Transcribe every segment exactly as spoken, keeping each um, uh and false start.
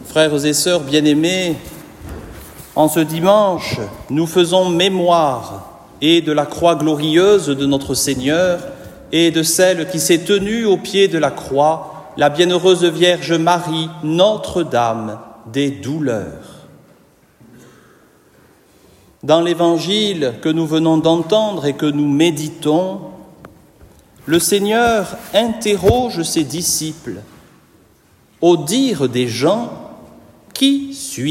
Frères et sœurs bien-aimés, en ce dimanche, nous faisons mémoire et de la croix glorieuse de notre Seigneur et de celle qui s'est tenue au pied de la croix, la bienheureuse Vierge Marie, Notre-Dame des douleurs. Dans l'évangile que nous venons d'entendre et que nous méditons, le Seigneur interroge ses disciples. Au dire des gens, qui suis-je ?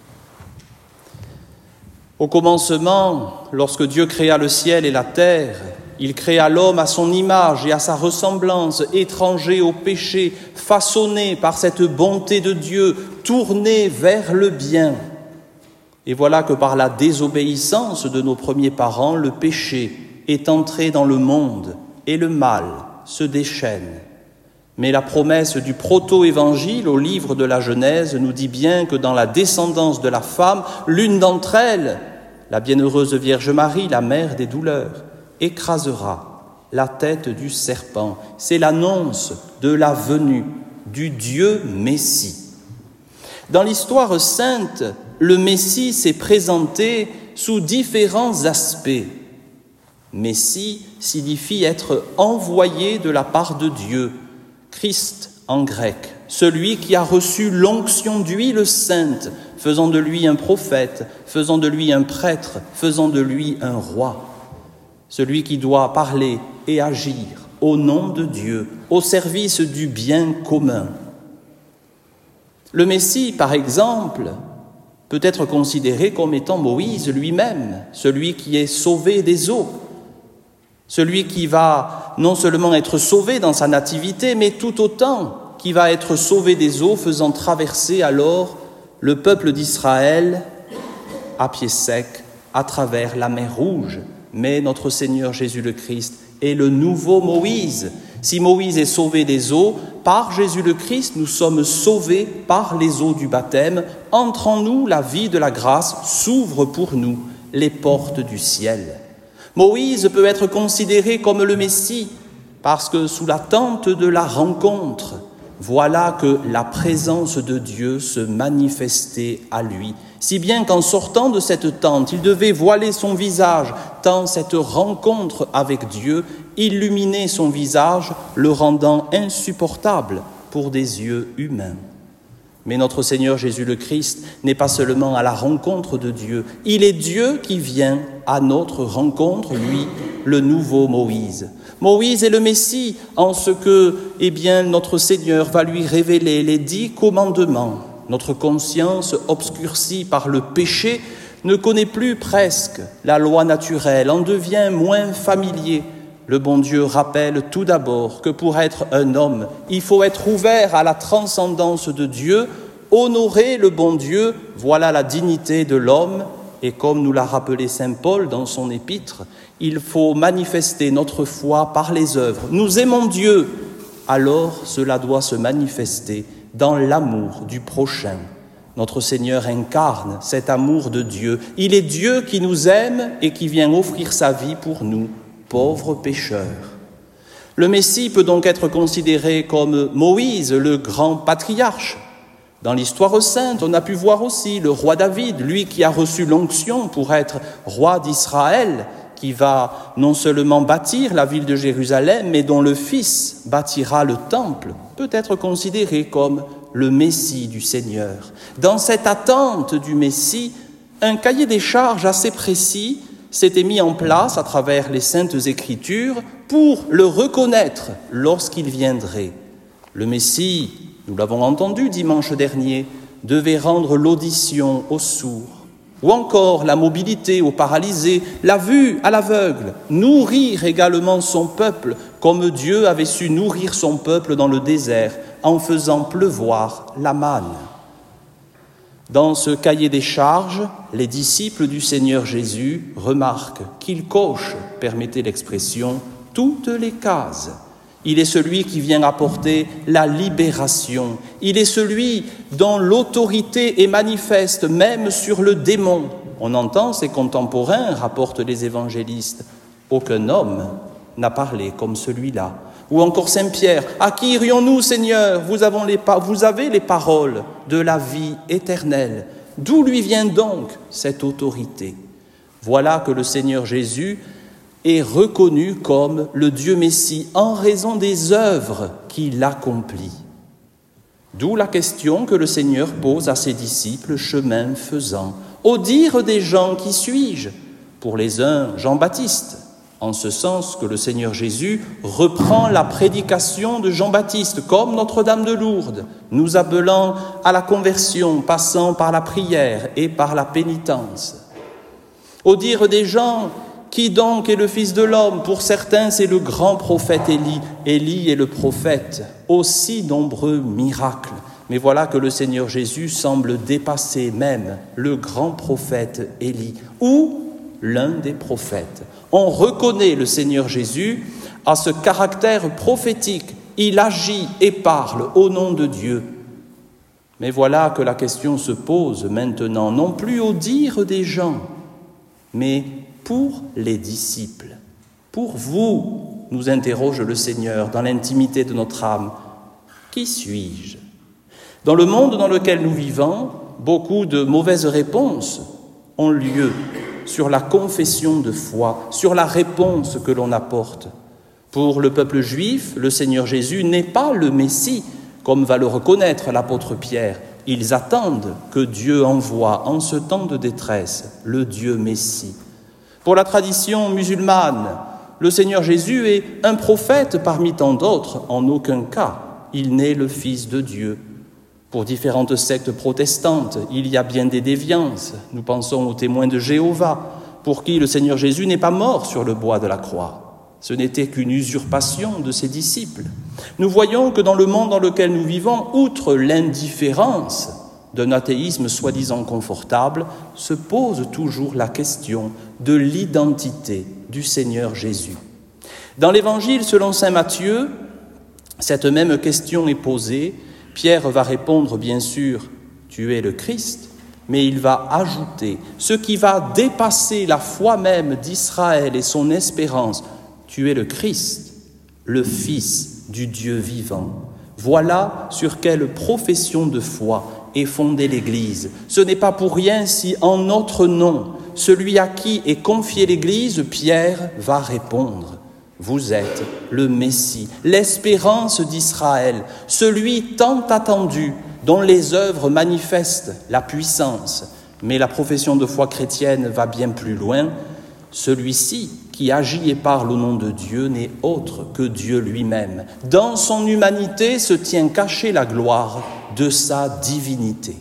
Au commencement, lorsque Dieu créa le ciel et la terre, il créa l'homme à son image et à sa ressemblance, étranger au péché, façonné par cette bonté de Dieu, tourné vers le bien. Et voilà que par la désobéissance de nos premiers parents, le péché est entré dans le monde et le mal se déchaîne. Mais la promesse du proto-évangile au livre de la Genèse nous dit bien que dans la descendance de la femme, l'une d'entre elles, la bienheureuse Vierge Marie, la mère des douleurs, écrasera la tête du serpent. C'est l'annonce de la venue du Dieu Messie. Dans l'histoire sainte, le Messie s'est présenté sous différents aspects. Messie signifie être envoyé de la part de Dieu. Christ en grec, celui qui a reçu l'onction d'huile sainte, faisant de lui un prophète, faisant de lui un prêtre, faisant de lui un roi. Celui qui doit parler et agir au nom de Dieu, au service du bien commun. Le Messie, par exemple, peut être considéré comme étant Moïse lui-même, celui qui est sauvé des eaux. Celui qui va non seulement être sauvé dans sa nativité, mais tout autant qui va être sauvé des eaux, faisant traverser alors le peuple d'Israël à pied sec à travers la mer Rouge. Mais notre Seigneur Jésus le Christ est le nouveau Moïse. Si Moïse est sauvé des eaux, par Jésus le Christ, nous sommes sauvés par les eaux du baptême. Entre en nous, la vie de la grâce s'ouvre pour nous les portes du ciel. Moïse peut être considéré comme le Messie parce que sous la tente de la rencontre, voilà que la présence de Dieu se manifestait à lui. Si bien qu'en sortant de cette tente, il devait voiler son visage, tant cette rencontre avec Dieu illuminait son visage, le rendant insupportable pour des yeux humains. Mais notre Seigneur Jésus le Christ n'est pas seulement à la rencontre de Dieu, il est Dieu qui vient à notre rencontre, lui, le nouveau Moïse. Moïse est le Messie en ce que, eh bien, notre Seigneur va lui révéler les dix commandements. Notre conscience, obscurcie par le péché, ne connaît plus presque la loi naturelle, en devient moins familier. Le bon Dieu rappelle tout d'abord que pour être un homme, il faut être ouvert à la transcendance de Dieu, honorer le bon Dieu, voilà la dignité de l'homme. Et comme nous l'a rappelé saint Paul dans son épître, il faut manifester notre foi par les œuvres. Nous aimons Dieu, alors cela doit se manifester dans l'amour du prochain. Notre Seigneur incarne cet amour de Dieu. Il est Dieu qui nous aime et qui vient offrir sa vie pour nous, pauvres pécheurs. Le Messie peut donc être considéré comme Moïse, le grand patriarche. Dans l'histoire sainte, on a pu voir aussi le roi David, lui qui a reçu l'onction pour être roi d'Israël, qui va non seulement bâtir la ville de Jérusalem, mais dont le fils bâtira le temple, peut être considéré comme le Messie du Seigneur. Dans cette attente du Messie, un cahier des charges assez précis s'était mis en place à travers les Saintes Écritures pour le reconnaître lorsqu'il viendrait. Le Messie, nous l'avons entendu dimanche dernier, devait rendre l'audition aux sourds, ou encore la mobilité aux paralysés, la vue à l'aveugle, nourrir également son peuple, comme Dieu avait su nourrir son peuple dans le désert en faisant pleuvoir la manne. Dans ce cahier des charges, les disciples du Seigneur Jésus remarquent qu'il coche, permettez l'expression, toutes les cases. Il est celui qui vient apporter la libération. Il est celui dont l'autorité est manifeste même sur le démon. On entend ses contemporains, rapportent les évangélistes. Aucun homme n'a parlé comme celui-là. Ou encore Saint Pierre, « À qui irions-nous, Seigneur ? Vous avez les, vous avez les paroles de la vie éternelle. D'où lui vient donc cette autorité ?» Voilà que le Seigneur Jésus est reconnu comme le Dieu Messie en raison des œuvres qu'il accomplit. D'où la question que le Seigneur pose à ses disciples, chemin faisant. « Au dire des gens, qui suis-je » Pour les uns, Jean-Baptiste, en ce sens que le Seigneur Jésus reprend la prédication de Jean-Baptiste, comme Notre-Dame de Lourdes, nous appelant à la conversion, passant par la prière et par la pénitence. Au dire des gens, qui donc est le Fils de l'homme ? Pour certains, c'est le grand prophète Élie. Élie est le prophète, aussi nombreux miracles. Mais voilà que le Seigneur Jésus semble dépasser même le grand prophète Élie, ou l'un des prophètes. On reconnaît le Seigneur Jésus à ce caractère prophétique. Il agit et parle au nom de Dieu. Mais voilà que la question se pose maintenant, non plus au dire des gens, mais pour les disciples. Pour vous, nous interroge le Seigneur dans l'intimité de notre âme. Qui suis-je ? Dans le monde dans lequel nous vivons, beaucoup de mauvaises réponses ont lieu sur la confession de foi, sur la réponse que l'on apporte. Pour le peuple juif, le Seigneur Jésus n'est pas le Messie, comme va le reconnaître l'apôtre Pierre. Ils attendent que Dieu envoie en ce temps de détresse le Dieu Messie. Pour la tradition musulmane, le Seigneur Jésus est un prophète parmi tant d'autres. En aucun cas, il n'est le Fils de Dieu. Pour différentes sectes protestantes, il y a bien des déviances. Nous pensons aux témoins de Jéhovah, pour qui le Seigneur Jésus n'est pas mort sur le bois de la croix. Ce n'était qu'une usurpation de ses disciples. Nous voyons que dans le monde dans lequel nous vivons, outre l'indifférence d'un athéisme soi-disant confortable, se pose toujours la question de l'identité du Seigneur Jésus. Dans l'Évangile selon saint Matthieu, cette même question est posée. Pierre va répondre, bien sûr, « Tu es le Christ », mais il va ajouter ce qui va dépasser la foi même d'Israël et son espérance. « Tu es le Christ, le Fils du Dieu vivant ». Voilà sur quelle profession de foi est fondée l'Église. Ce n'est pas pour rien si, en notre nom, celui à qui est confiée l'Église, Pierre, va répondre. Vous êtes le Messie, l'espérance d'Israël, celui tant attendu, dont les œuvres manifestent la puissance. Mais la profession de foi chrétienne va bien plus loin. Celui-ci, qui agit et parle au nom de Dieu, n'est autre que Dieu lui-même. Dans son humanité se tient cachée la gloire de sa divinité.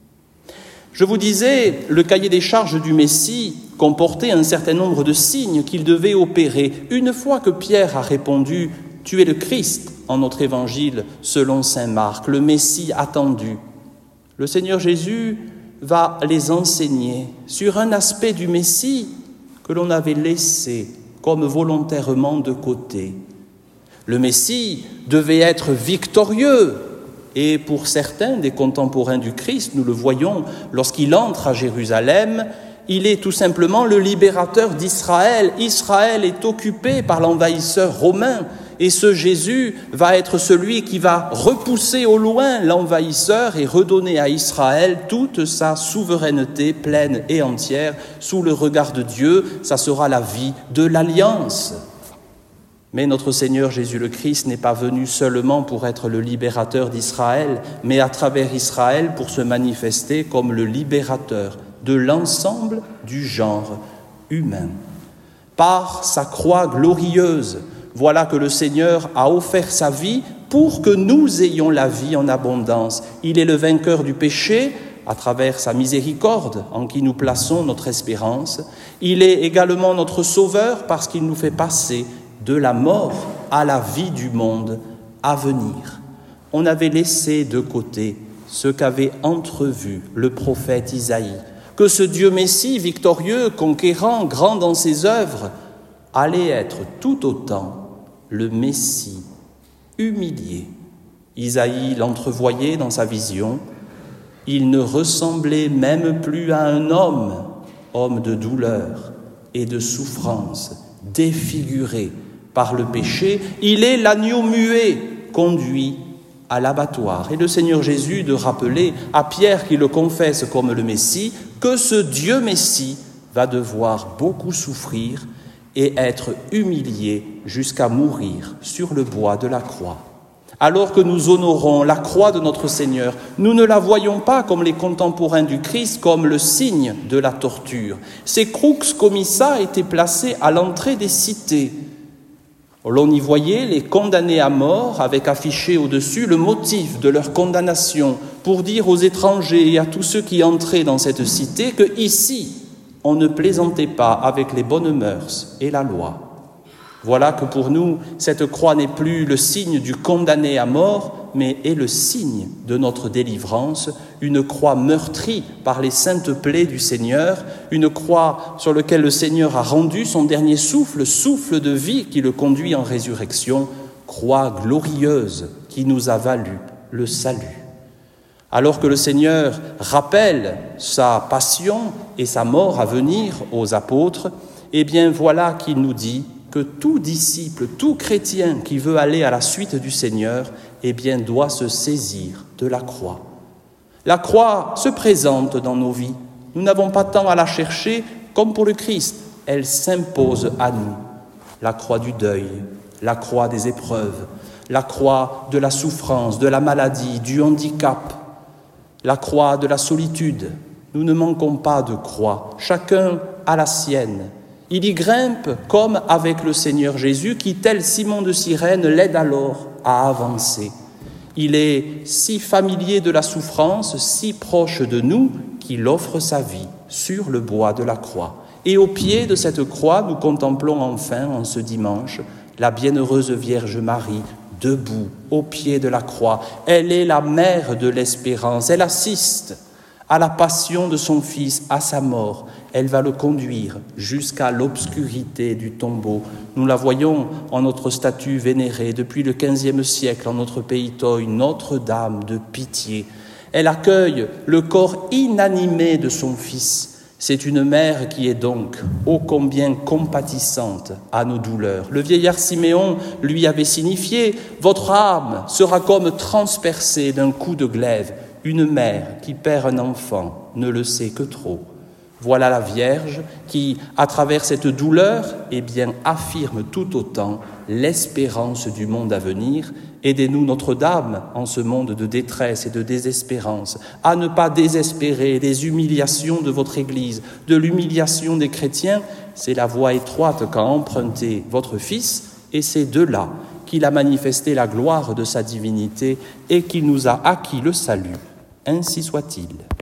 Je vous disais, le cahier des charges du Messie comportait un certain nombre de signes qu'il devait opérer. Une fois que Pierre a répondu « Tu es le Christ » en notre évangile selon saint Marc, le Messie attendu, le Seigneur Jésus va les enseigner sur un aspect du Messie que l'on avait laissé comme volontairement de côté. Le Messie devait être victorieux. Et pour certains des contemporains du Christ, nous le voyons, lorsqu'il entre à Jérusalem, il est tout simplement le libérateur d'Israël. Israël est occupé par l'envahisseur romain. Et ce Jésus va être celui qui va repousser au loin l'envahisseur et redonner à Israël toute sa souveraineté pleine et entière. Sous le regard de Dieu, ça sera la vie de l'alliance. Mais notre Seigneur Jésus le Christ n'est pas venu seulement pour être le libérateur d'Israël, mais à travers Israël pour se manifester comme le libérateur de l'ensemble du genre humain. Par sa croix glorieuse, voilà que le Seigneur a offert sa vie pour que nous ayons la vie en abondance. Il est le vainqueur du péché à travers sa miséricorde en qui nous plaçons notre espérance. Il est également notre sauveur parce qu'il nous fait passer de la mort à la vie du monde à venir. On avait laissé de côté ce qu'avait entrevu le prophète Isaïe, que ce Dieu Messie victorieux, conquérant, grand dans ses œuvres, allait être tout autant le Messie humilié. Isaïe l'entrevoyait dans sa vision. Il ne ressemblait même plus à un homme, homme de douleur et de souffrance, défiguré, par le péché. Il est l'agneau muet conduit à l'abattoir. Et le Seigneur Jésus de rappeler à Pierre qui le confesse comme le Messie que ce Dieu Messie va devoir beaucoup souffrir et être humilié jusqu'à mourir sur le bois de la croix. Alors que nous honorons la croix de notre Seigneur, nous ne la voyons pas comme les contemporains du Christ, comme le signe de la torture. Ces crux commissa étaient placés à l'entrée des cités. L'on y voyait les condamnés à mort avec affiché au-dessus le motif de leur condamnation pour dire aux étrangers et à tous ceux qui entraient dans cette cité que ici, on ne plaisantait pas avec les bonnes mœurs et la loi. Voilà que pour nous, cette croix n'est plus le signe du condamné à mort, mais est le signe de notre délivrance, une croix meurtrie par les saintes plaies du Seigneur, une croix sur laquelle le Seigneur a rendu son dernier souffle, souffle de vie qui le conduit en résurrection, croix glorieuse qui nous a valu le salut. Alors que le Seigneur rappelle sa passion et sa mort à venir aux apôtres, eh bien voilà qu'il nous dit que tout disciple, tout chrétien qui veut aller à la suite du Seigneur, eh bien, doit se saisir de la croix. La croix se présente dans nos vies. Nous n'avons pas tant à la chercher comme pour le Christ. Elle s'impose à nous. La croix du deuil, la croix des épreuves, la croix de la souffrance, de la maladie, du handicap, la croix de la solitude. Nous ne manquons pas de croix. Chacun a la sienne. Il y grimpe comme avec le Seigneur Jésus qui, tel Simon de Cyrène, l'aide alors à avancer. Il est si familier de la souffrance, si proche de nous, qu'il offre sa vie sur le bois de la croix. Et au pied de cette croix, nous contemplons enfin, en ce dimanche, la bienheureuse Vierge Marie, debout, au pied de la croix. Elle est la mère de l'espérance. Elle assiste à la passion de son Fils, à sa mort. Elle va le conduire jusqu'à l'obscurité du tombeau. Nous la voyons en notre statue vénérée depuis le quinzième siècle en notre pays Toy, Notre-Dame de Pitié. Elle accueille le corps inanimé de son Fils. C'est une mère qui est donc ô combien compatissante à nos douleurs. Le vieillard Siméon lui avait signifié « Votre âme sera comme transpercée d'un coup de glaive. Une mère qui perd un enfant ne le sait que trop. » Voilà la Vierge qui, à travers cette douleur, eh bien, affirme tout autant l'espérance du monde à venir. Aidez-nous, Notre-Dame, en ce monde de détresse et de désespérance, à ne pas désespérer des humiliations de votre Église, de l'humiliation des chrétiens. C'est la voie étroite qu'a empruntée votre Fils, et c'est de là qu'il a manifesté la gloire de sa divinité et qu'il nous a acquis le salut. Ainsi soit-il.